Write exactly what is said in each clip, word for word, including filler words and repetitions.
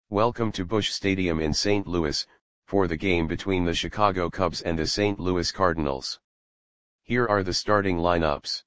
Welcome to Busch Stadium in Saint Louis, for the game between the Chicago Cubs and the Saint Louis Cardinals. Here are the starting lineups.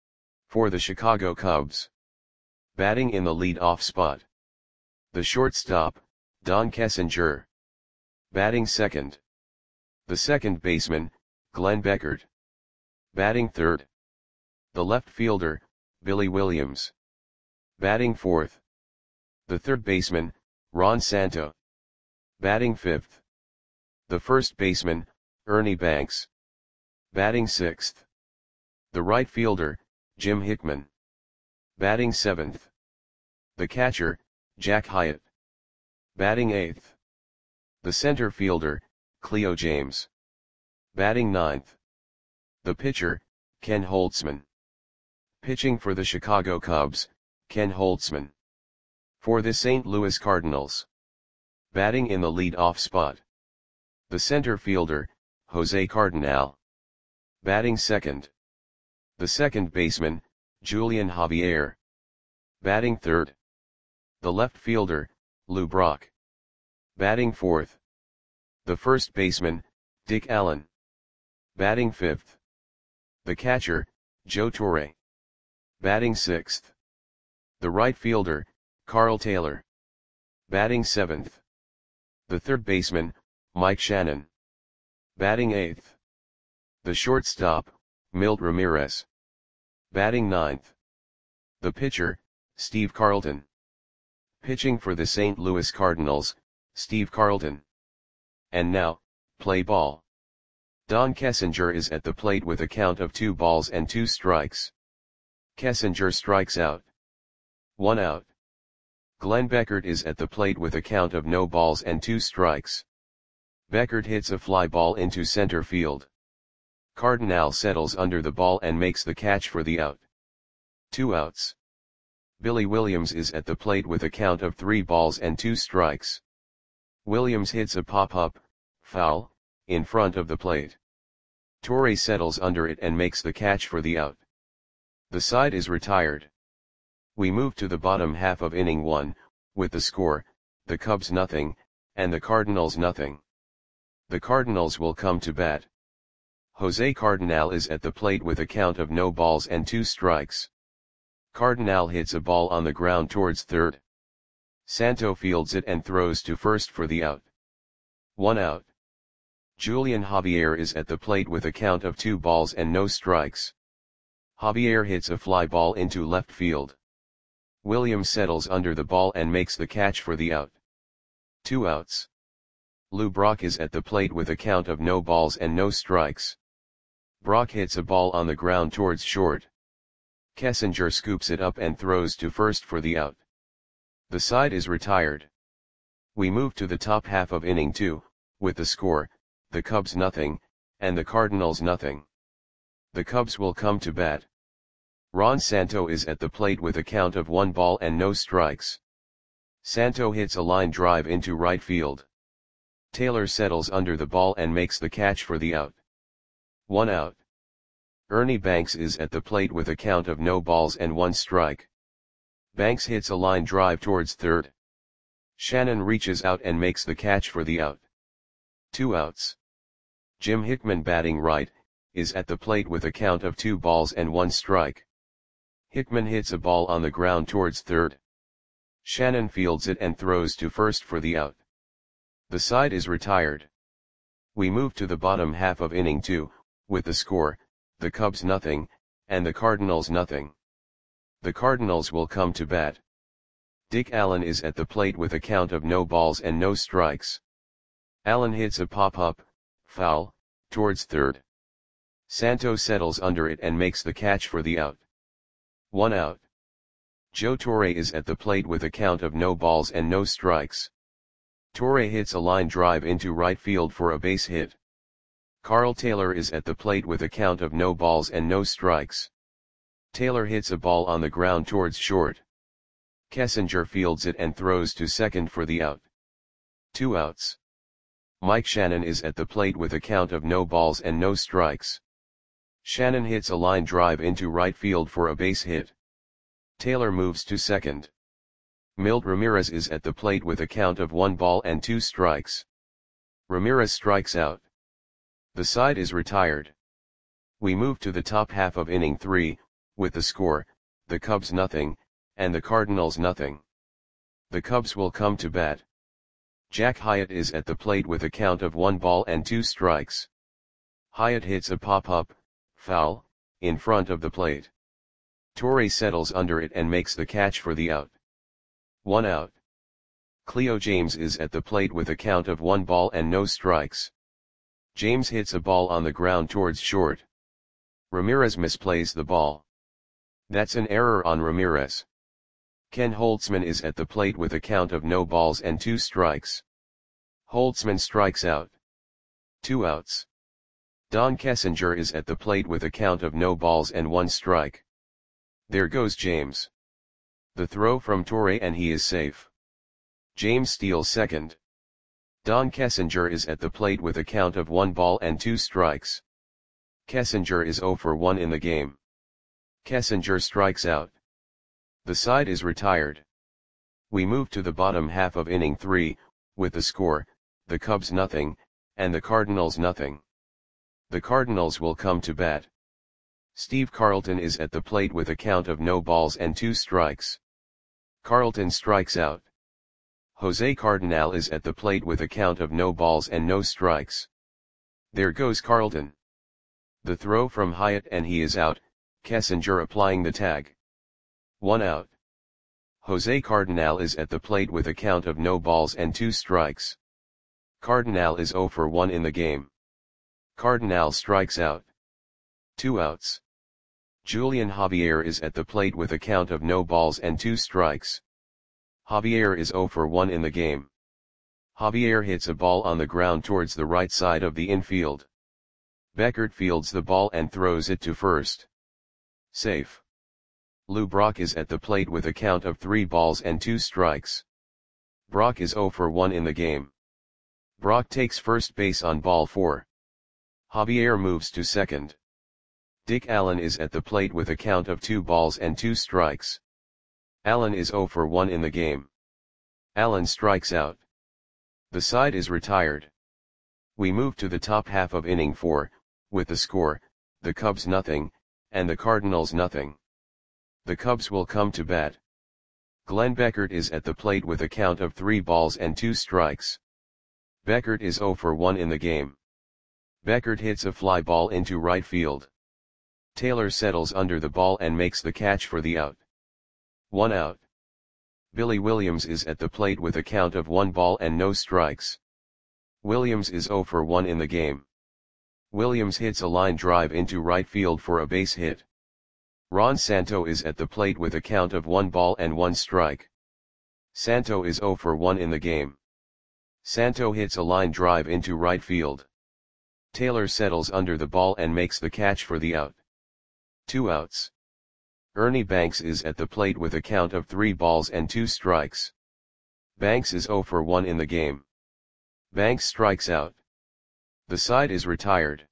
For the Chicago Cubs. Batting in the lead-off spot. The shortstop, Don Kessinger. Batting second. The second baseman, Glenn Beckert. Batting third. The left fielder, Billy Williams. Batting fourth. The third baseman, Ron Santo. Batting fifth. The first baseman, Ernie Banks. Batting sixth. The right fielder, Jim Hickman. Batting seventh. The catcher, Jack Hyatt. Batting eighth. The center fielder, Cleo James. Batting ninth. The pitcher, Ken Holtzman. Pitching for the Chicago Cubs, Ken Holtzman. For the Saint Louis Cardinals. Batting in the lead-off spot. The center fielder, Jose Cardinal. Batting second. The second baseman, Julian Javier. Batting third. The left fielder, Lou Brock. Batting fourth. The first baseman, Dick Allen. Batting fifth. The catcher, Joe Torre. Batting sixth. The right fielder, Carl Taylor. Batting seventh. The third baseman, Mike Shannon. Batting eighth. The shortstop, Milt Ramirez. Batting ninth. The pitcher, Steve Carlton. Pitching for the Saint Louis Cardinals, Steve Carlton. And now, play ball. Don Kessinger is at the plate with a count of two balls and two strikes. Kessinger strikes out. One out. Glenn Beckert is at the plate with a count of no balls and two strikes. Beckert hits a fly ball into center field. Cardinal settles under the ball and makes the catch for the out. Two outs. Billy Williams is at the plate with a count of three balls and two strikes. Williams hits a pop-up, foul, in front of the plate. Torre settles under it and makes the catch for the out. The side is retired. We move to the bottom half of inning one, with the score, the Cubs nothing, and the Cardinals nothing. The Cardinals will come to bat. Jose Cardinal is at the plate with a count of no balls and two strikes. Cardinal hits a ball on the ground towards third. Santo fields it and throws to first for the out. One out. Julian Javier is at the plate with a count of two balls and no strikes. Javier hits a fly ball into left field. Williams settles under the ball and makes the catch for the out. Two outs. Lou Brock is at the plate with a count of no balls and no strikes. Brock hits a ball on the ground towards short. Kessinger scoops it up and throws to first for the out. The side is retired. We move to the top half of inning two, with the score, the Cubs nothing, and the Cardinals nothing. The Cubs will come to bat. Ron Santo is at the plate with a count of one ball and no strikes. Santo hits a line drive into right field. Taylor settles under the ball and makes the catch for the out. One out. Ernie Banks is at the plate with a count of no balls and one strike. Banks hits a line drive towards third. Shannon reaches out and makes the catch for the out. Two outs. Jim Hickman, batting right, is at the plate with a count of two balls and one strike. Hickman hits a ball on the ground towards third. Shannon fields it and throws to first for the out. The side is retired. We move to the bottom half of inning two, with the score, the Cubs nothing, and the Cardinals nothing. The Cardinals will come to bat. Dick Allen is at the plate with a count of no balls and no strikes. Allen hits a pop-up, foul, towards third. Santo settles under it and makes the catch for the out. One out. Joe Torre is at the plate with a count of no balls and no strikes. Torre hits a line drive into right field for a base hit. Carl Taylor is at the plate with a count of no balls and no strikes. Taylor hits a ball on the ground towards short. Kessinger fields it and throws to second for the out. Two outs. Mike Shannon is at the plate with a count of no balls and no strikes. Shannon hits a line drive into right field for a base hit. Taylor moves to second. Milt Ramirez is at the plate with a count of one ball and two strikes. Ramirez strikes out. The side is retired. We move to the top half of inning three, with the score, the Cubs nothing, and the Cardinals nothing. The Cubs will come to bat. Jack Hyatt is at the plate with a count of one ball and two strikes. Hyatt hits a pop-up, foul, in front of the plate. Torre settles under it and makes the catch for the out. One out. Cleo James is at the plate with a count of one ball and no strikes. James hits a ball on the ground towards short. Ramirez misplays the ball. That's an error on Ramirez. Ken Holtzman is at the plate with a count of no balls and two strikes. Holtzman strikes out. Two outs. Don Kessinger is at the plate with a count of no balls and one strike. There goes James. The throw from Torre and he is safe. James steals second. Don Kessinger is at the plate with a count of one ball and two strikes. Kessinger is oh for one in the game. Kessinger strikes out. The side is retired. We move to the bottom half of inning three, with the score, the Cubs nothing, and the Cardinals nothing. The Cardinals will come to bat. Steve Carlton is at the plate with a count of no balls and two strikes. Carlton strikes out. Jose Cardinal is at the plate with a count of no balls and no strikes. There goes Carlton. The throw from Hyatt and he is out, Kessinger applying the tag. One out. Jose Cardinal is at the plate with a count of no balls and two strikes. Cardinal is oh for one in the game. Cardinal strikes out. Two outs. Julian Javier is at the plate with a count of no balls and two strikes. Javier is oh for one in the game. Javier hits a ball on the ground towards the right side of the infield. Beckert fields the ball and throws it to first. Safe. Lou Brock is at the plate with a count of three balls and two strikes. Brock is oh for one in the game. Brock takes first base on ball four. Javier moves to second. Dick Allen is at the plate with a count of two balls and two strikes. Allen is oh for one in the game. Allen strikes out. The side is retired. We move to the top half of inning four, with the score, the Cubs nothing, and the Cardinals nothing. The Cubs will come to bat. Glenn Beckert is at the plate with a count of three balls and two strikes. Beckert is oh for one in the game. Beckert hits a fly ball into right field. Taylor settles under the ball and makes the catch for the out. One out. Billy Williams is at the plate with a count of one ball and no strikes. Williams is oh for one in the game. Williams hits a line drive into right field for a base hit. Ron Santo is at the plate with a count of one ball and one strike. Santo is oh for one in the game. Santo hits a line drive into right field. Taylor settles under the ball and makes the catch for the out. Two outs. Ernie Banks is at the plate with a count of three balls and two strikes. Banks is oh for one in the game. Banks strikes out. The side is retired.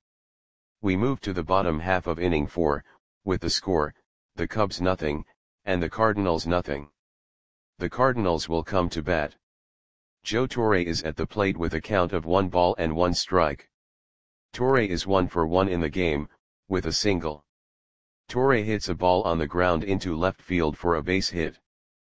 We move to the bottom half of inning four, with the score, the Cubs nothing, and the Cardinals nothing. The Cardinals will come to bat. Joe Torre is at the plate with a count of one ball and one strike. Torre is one for one in the game, with a single. Torre hits a ball on the ground into left field for a base hit.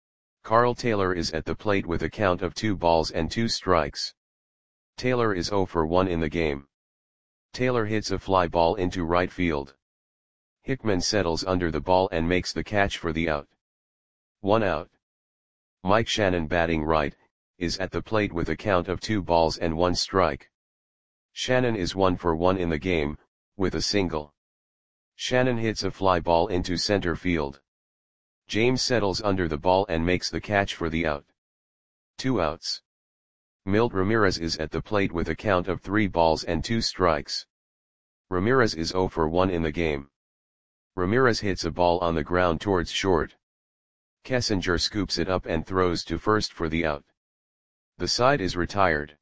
Carl Taylor is at the plate with a count of two balls and two strikes. Taylor is oh for one in the game. Taylor hits a fly ball into right field. Hickman settles under the ball and makes the catch for the out. One out. Mike Shannon, batting right, is at the plate with a count of two balls and one strike. Shannon is one for one in the game, with a single. Shannon hits a fly ball into center field. James settles under the ball and makes the catch for the out. Two outs. Milt Ramirez is at the plate with a count of three balls and two strikes. Ramirez is oh for one in the game. Ramirez hits a ball on the ground towards short. Kessinger scoops it up and throws to first for the out. The side is retired.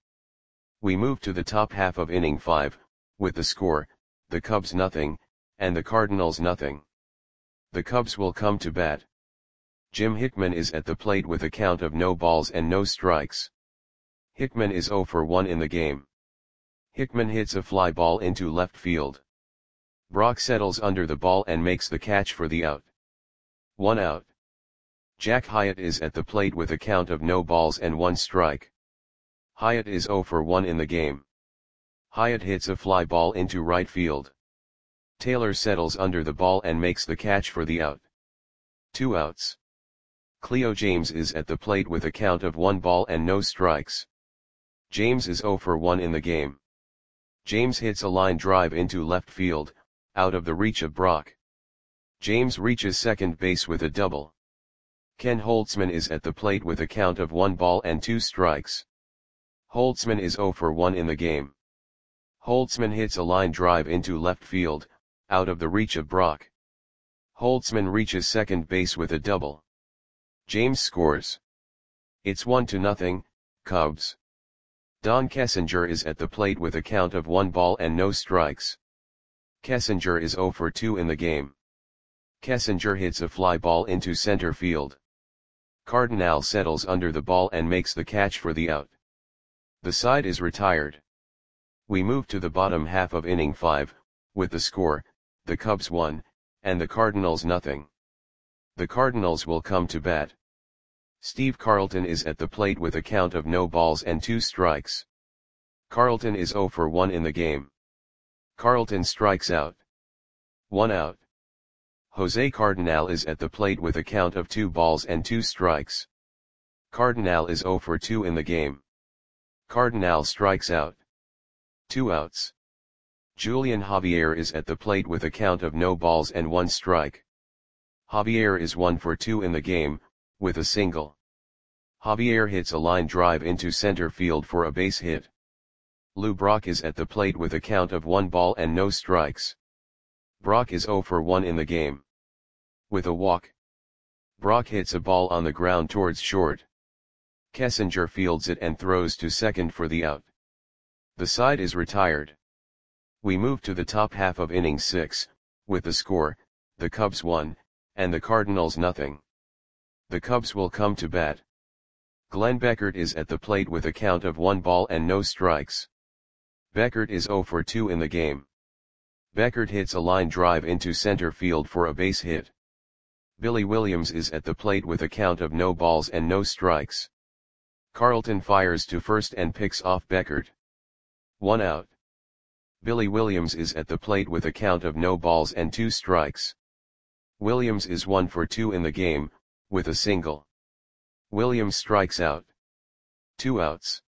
We move to the top half of inning five, with the score, the Cubs nothing, and the Cardinals nothing. The Cubs will come to bat. Jim Hickman is at the plate with a count of no balls and no strikes. Hickman is zero for one in the game. Hickman hits a fly ball into left field. Brock settles under the ball and makes the catch for the out. One out. Jack Hyatt is at the plate with a count of no balls and one strike. Hyatt is zero for one in the game. Hyatt hits a fly ball into right field. Taylor settles under the ball and makes the catch for the out. Two outs. Cleo James is at the plate with a count of one ball and no strikes. James is zero for one in the game. James hits a line drive into left field, out of the reach of Brock. James reaches second base with a double. Ken Holtzman is at the plate with a count of one ball and two strikes. Holtzman is zero for one in the game. Holtzman hits a line drive into left field, out of the reach of Brock. Holtzman reaches second base with a double. James scores. It's one to nothing, Cubs. Don Kessinger is at the plate with a count of one ball and no strikes. Kessinger is zero for two in the game. Kessinger hits a fly ball into center field. Cardinal settles under the ball and makes the catch for the out. The side is retired. We move to the bottom half of inning five, with the score, the Cubs one, and the Cardinals nothing. The Cardinals will come to bat. Steve Carlton is at the plate with a count of no balls and two strikes. Carlton is zero for one in the game. Carlton strikes out. One out. Jose Cardinal is at the plate with a count of two balls and two strikes. Cardinal is zero for two in the game. Cardinal strikes out. Two outs. Julian Javier is at the plate with a count of no balls and one strike. Javier is one for two in the game, with a single. Javier hits a line drive into center field for a base hit. Lou Brock is at the plate with a count of one ball and no strikes. Brock is zero for one in the game. With a walk. Brock hits a ball on the ground towards short. Kessinger fields it and throws to second for the out. The side is retired. We move to the top half of inning six, with the score, the Cubs one, and the Cardinals nothing. The Cubs will come to bat. Glenn Beckert is at the plate with a count of one ball and no strikes. Beckert is zero for two in the game. Beckert hits a line drive into center field for a base hit. Billy Williams is at the plate with a count of no balls and no strikes. Carlton fires to first and picks off Beckert. One out. Billy Williams is at the plate with a count of no balls and two strikes. Williams is one for two in the game, with a single. Williams strikes out. Two outs.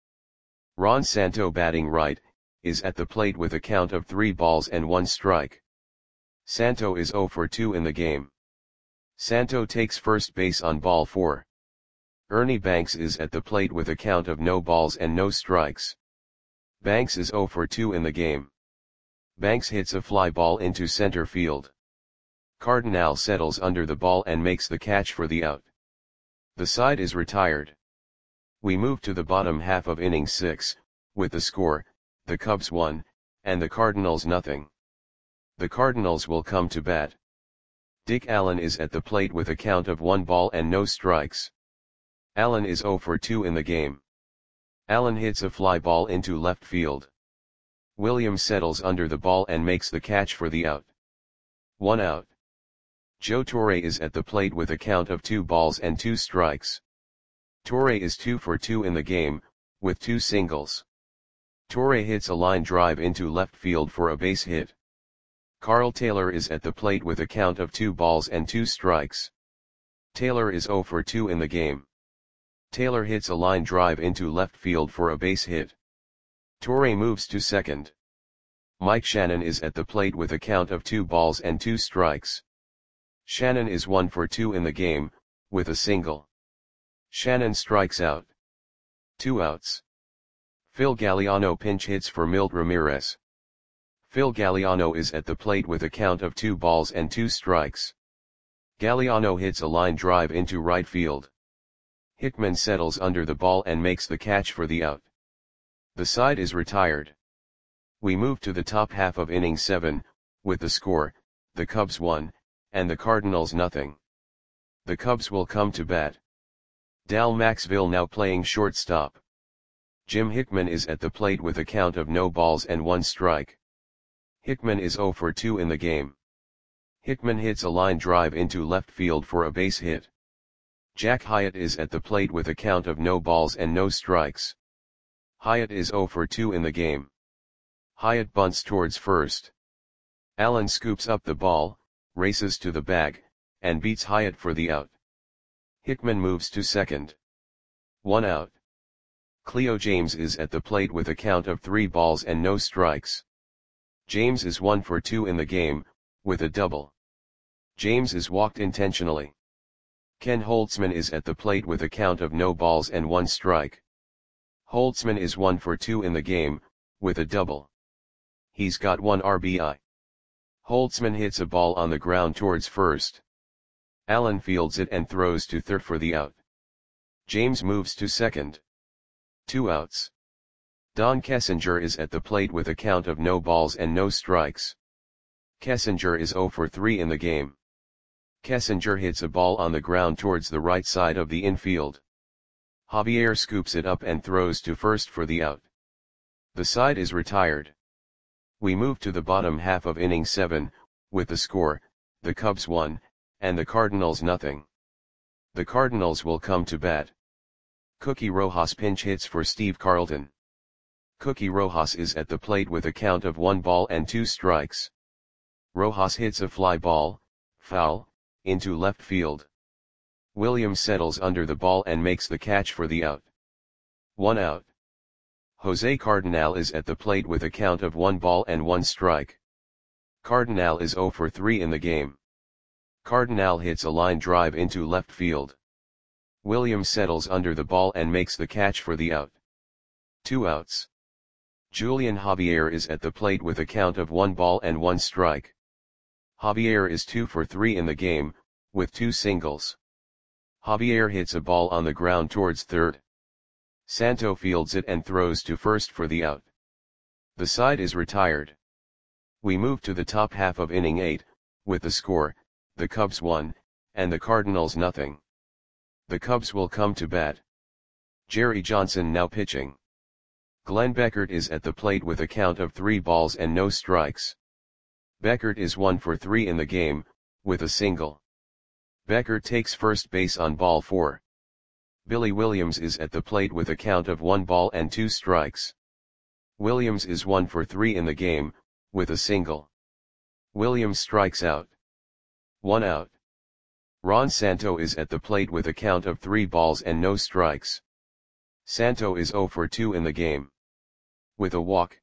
Ron Santo, batting right, is at the plate with a count of three balls and one strike. Santo is zero for two in the game. Santo takes first base on ball four. Ernie Banks is at the plate with a count of no balls and no strikes. Banks is zero for two in the game. Banks hits a fly ball into center field. Cardinal settles under the ball and makes the catch for the out. The side is retired. We move to the bottom half of inning six, with the score, the Cubs one, and the Cardinals nothing. The Cardinals will come to bat. Dick Allen is at the plate with a count of one ball and no strikes. Allen is zero for two in the game. Allen hits a fly ball into left field. Williams settles under the ball and makes the catch for the out. One out. Joe Torre is at the plate with a count of two balls and two strikes. Torre is two for two in the game, with two singles. Torre hits a line drive into left field for a base hit. Carl Taylor is at the plate with a count of two balls and two strikes. Taylor is zero for two in the game. Taylor hits a line drive into left field for a base hit. Torre moves to second. Mike Shannon is at the plate with a count of two balls and two strikes. Shannon is one for two in the game, with a single. Shannon strikes out. Two outs. Phil Galliano pinch hits for Milt Ramirez. Phil Galliano is at the plate with a count of two balls and two strikes. Galliano hits a line drive into right field. Hickman settles under the ball and makes the catch for the out. The side is retired. We move to the top half of inning seven, with the score, the Cubs one, and the Cardinals nothing. The The Cubs will come to bat. Dal Maxville now playing shortstop. Jim Hickman is at the plate with a count of no balls and one strike. Hickman is oh for two in the game. Hickman hits a line drive into left field for a base hit. Jack Hyatt is at the plate with a count of no balls and no strikes. Hyatt is oh for two in the game. Hyatt bunts towards first. Allen scoops up the ball, races to the bag, and beats Hyatt for the out. Hickman moves to second. One out. Cleo James is at the plate with a count of three balls and no strikes. James is one for two in the game, with a double. James is walked intentionally. Ken Holtzman is at the plate with a count of no balls and one strike. Holtzman is one for two in the game, with a double. He's got one R B I. Holtzman hits a ball on the ground towards first. Allen fields it and throws to third for the out. James moves to second. Two outs. Don Kessinger is at the plate with a count of no balls and no strikes. Kessinger is oh for three in the game. Kessinger hits a ball on the ground towards the right side of the infield. Javier scoops it up and throws to first for the out. The side is retired. We move to the bottom half of inning seven, with the score, the Cubs one, and the Cardinals nothing. The Cardinals will come to bat. Cookie Rojas pinch hits for Steve Carlton. Cookie Rojas is at the plate with a count of one ball and two strikes. Rojas hits a fly ball, foul, into left field. Williams settles under the ball and makes the catch for the out. One out. Jose Cardinal is at the plate with a count of one ball and one strike. Cardinal is oh for three in the game. Cardinal hits a line drive into left field. Williams settles under the ball and makes the catch for the out. Two outs. Julian Javier is at the plate with a count of one ball and one strike. Javier is two for three in the game, with two singles. Javier hits a ball on the ground towards third. Santo fields it and throws to first for the out. The side is retired. We move to the top half of inning eight, with the score, the Cubs one, and the Cardinals nothing. The Cubs will come to bat. Jerry Johnson now pitching. Glenn Beckert is at the plate with a count of three balls and no strikes. Beckert is one for three in the game, with a single. Beckert takes first base on ball four. Billy Williams is at the plate with a count of one ball and two strikes. Williams is one for three in the game, with a single. Williams strikes out. One out. Ron Santo is at the plate with a count of three balls and no strikes. Santo is oh for two in the game. With a walk.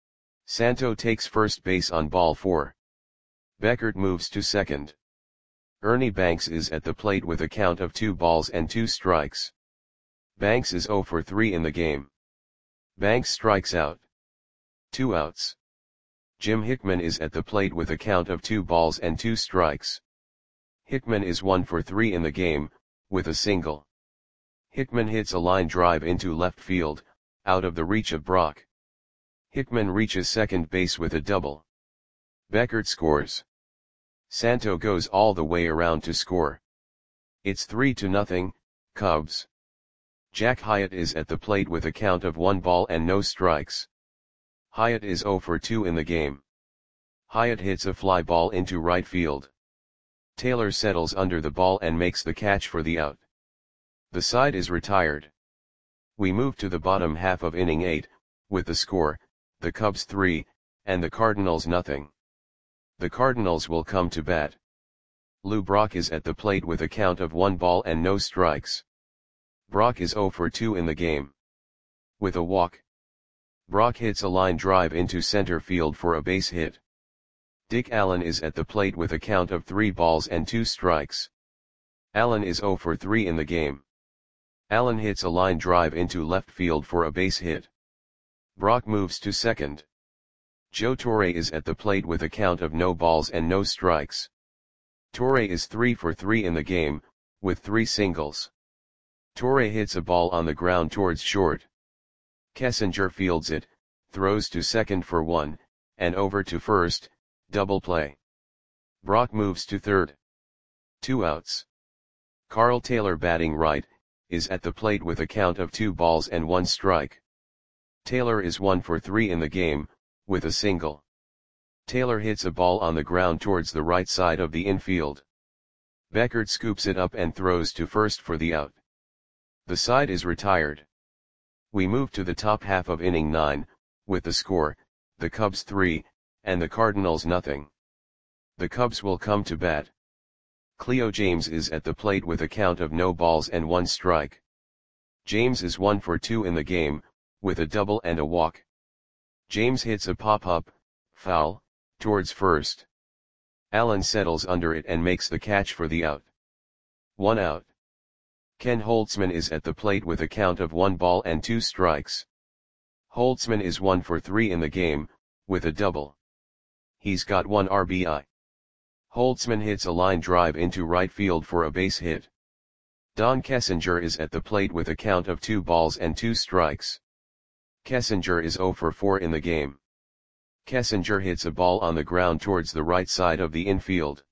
Santo takes first base on ball four. Beckert moves to second. Ernie Banks is at the plate with a count of two balls and two strikes. Banks is oh for three in the game. Banks strikes out. Two outs. Jim Hickman is at the plate with a count of two balls and two strikes. Hickman is one for three in the game, with a single. Hickman hits a line drive into left field, out of the reach of Brock. Hickman reaches second base with a double. Beckert scores. Santo goes all the way around to score. It's three to nothing, Cubs. Jack Hyatt is at the plate with a count of one ball and no strikes. Hyatt is oh for two in the game. Hyatt hits a fly ball into right field. Taylor settles under the ball and makes the catch for the out. The side is retired. We move to the bottom half of inning eight, with the score, the Cubs three, and the Cardinals nothing. The Cardinals will come to bat. Lou Brock is at the plate with a count of one ball and no strikes. Brock is oh for two in the game. With a walk. Brock hits a line drive into center field for a base hit. Dick Allen is at the plate with a count of three balls and two strikes. Allen is oh for three in the game. Allen hits a line drive into left field for a base hit. Brock moves to second. Joe Torre is at the plate with a count of no balls and no strikes. Torre is three for three in the game, with three singles. Torre hits a ball on the ground towards short. Kessinger fields it, throws to second for one, and over to first, double play. Brock moves to third. Two outs. Carl Taylor batting right, is at the plate with a count of two balls and one strike. Taylor is one for three in the game, with a single. Taylor hits a ball on the ground towards the right side of the infield. Beckert scoops it up and throws to first for the out. The side is retired. We move to the top half of inning nine, with the score, the Cubs three, and the Cardinals nothing. The Cubs will come to bat. Cleo James is at the plate with a count of no balls and one strike. James is one for two in the game, with a double and a walk. James hits a pop-up, foul, towards first. Allen settles under it and makes the catch for the out. One out. Ken Holtzman is at the plate with a count of one ball and two strikes. Holtzman is one for three in the game, with a double. He's got one R B I. Holtzman hits a line drive into right field for a base hit. Don Kessinger is at the plate with a count of two balls and two strikes. Kessinger is zero for four in the game. Kessinger hits a ball on the ground towards the right side of the infield.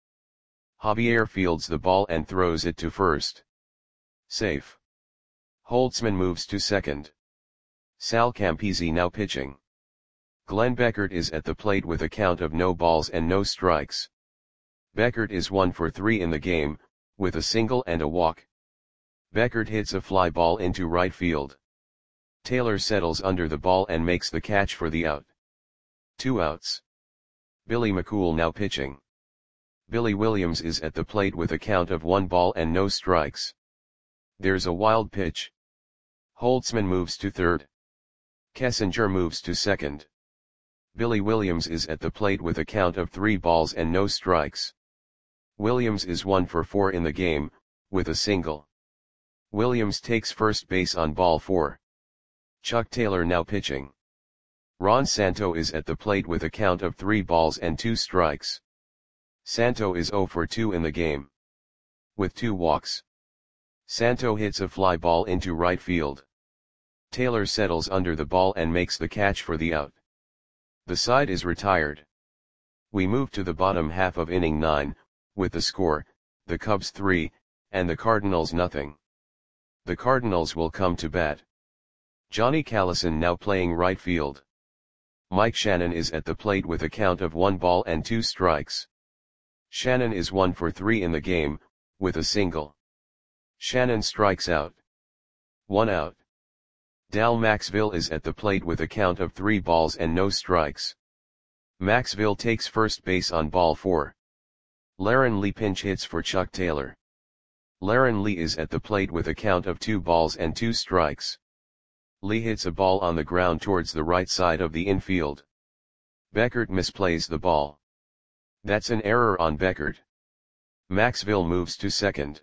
Javier fields the ball and throws it to first. Safe. Holtzman moves to second. Sal Campisi now pitching. Glenn Beckert is at the plate with a count of no balls and no strikes. Beckert is one for three in the game, with a single and a walk. Beckert hits a fly ball into right field. Taylor settles under the ball and makes the catch for the out. Two outs. Billy McCool now pitching. Billy Williams is at the plate with a count of one ball and no strikes. There's a wild pitch. Holtzman moves to third. Kessinger moves to second. Billy Williams is at the plate with a count of three balls and no strikes. Williams is one for four in the game, with a single. Williams takes first base on ball four. Chuck Taylor now pitching. Ron Santo is at the plate with a count of three balls and two strikes. Santo is zero for two in the game, with two walks. Santo hits a fly ball into right field. Taylor settles under the ball and makes the catch for the out. The side is retired. We move to the bottom half of inning nine, with the score, the Cubs three, and the Cardinals nothing. The Cardinals will come to bat. Johnny Callison now playing right field. Mike Shannon is at the plate with a count of one ball and two strikes. Shannon is one for three in the game, with a single. Shannon strikes out. One out. Dal Maxville is at the plate with a count of three balls and no strikes. Maxville takes first base on ball four. Laren Lee pinch hits for Chuck Taylor. Laren Lee is at the plate with a count of two balls and two strikes. Lee hits a ball on the ground towards the right side of the infield. Beckert misplays the ball. That's an error on Beckert. Maxville moves to second.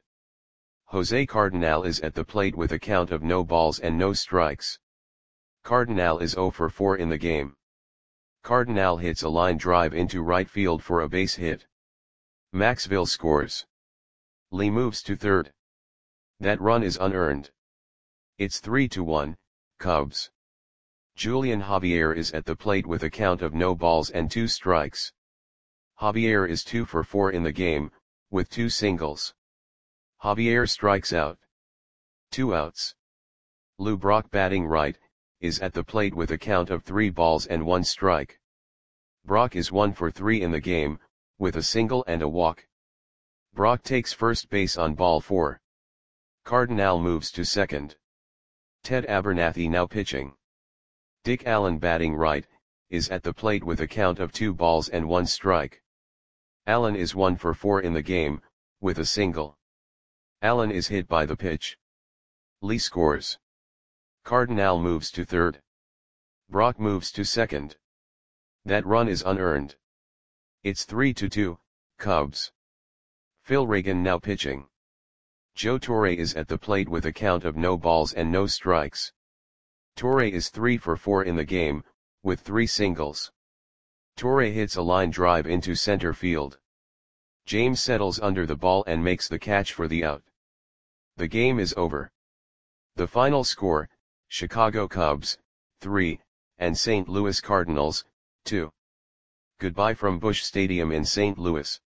Jose Cardinal is at the plate with a count of no balls and no strikes. Cardinal is zero for four in the game. Cardinal hits a line drive into right field for a base hit. Maxville scores. Lee moves to third. That run is unearned. It's three to one, Cubs. Julian Javier is at the plate with a count of no balls and two strikes. Javier is two for four in the game, with two singles. Javier strikes out. Two outs. Lou Brock batting right, is at the plate with a count of three balls and one strike. Brock is one for three in the game, with a single and a walk. Brock takes first base on ball four. Cardinal moves to second. Ted Abernathy now pitching. Dick Allen batting right, is at the plate with a count of two balls and one strike. Allen is one for four in the game, with a single. Allen is hit by the pitch. Lee scores. Cardinal moves to third. Brock moves to second. That run is unearned. It's three to two, Cubs. Phil Reagan now pitching. Joe Torre is at the plate with a count of no balls and no strikes. Torre is three for four in the game, with three singles. Torre hits a line drive into center field. James settles under the ball and makes the catch for the out. The game is over. The final score, Chicago Cubs, three, and Saint Louis Cardinals, two. Goodbye from Busch Stadium in Saint Louis.